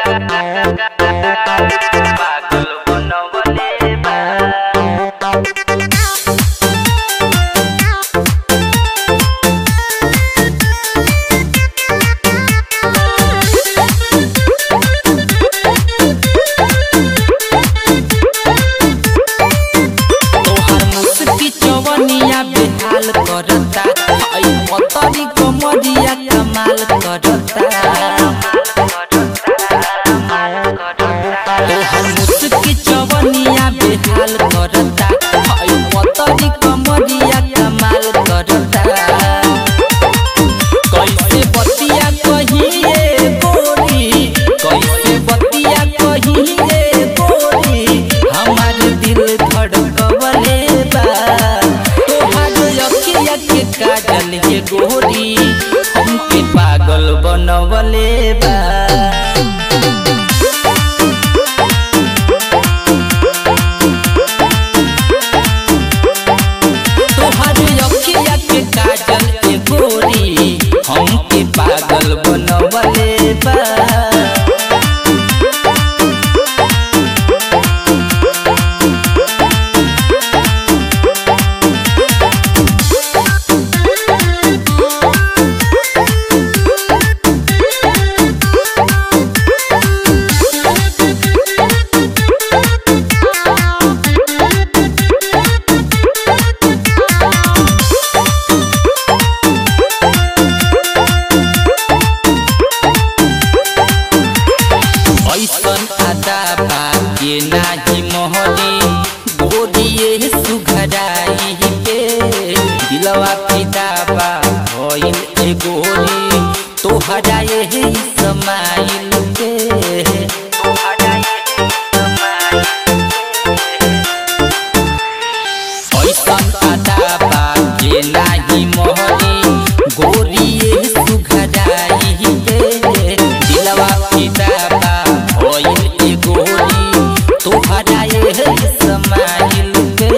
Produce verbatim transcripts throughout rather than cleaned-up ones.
पागल बनवले बा। बेहाल करता आई पतरी कमरिया कमाल करता तोहर मुस्की चवनिया बेहाल करता आई पतरी कमरिया कमाल करता। कैसे बतिया कहिए गोरी कैसे बतिया कहिए गोरी हमार दिल धड़कवले बा। के काजल ये गोरी हमके पागल बनवले बा। तोहर अखिया के काजल ये गोरी हमके पागल बनवले बा। ये नाही मोहनी गोरिये सुघराई पे दिलवा फिदा बा होइल ए गोरी तोहरा यही समाइल पे तोहरा यही समाइल ऐसन आदा बा ये नाही मोहनी गोरिये सुघराई पे दिलवा फिदा बा होइल ए गोरी तोहरा यही समाइल पे।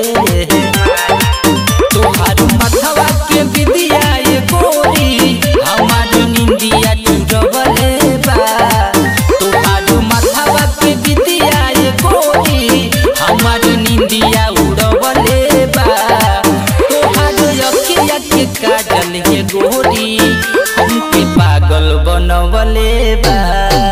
तोहर मथवा के विदिया ये गोरी हमार निंदिया चुरवले बा। तोहर मथवा के विदिया ये गोरी हमार निंदिया उड़वले बा। तोहर अखिया के काजल ये गोरी हमके पागल बनवले बा।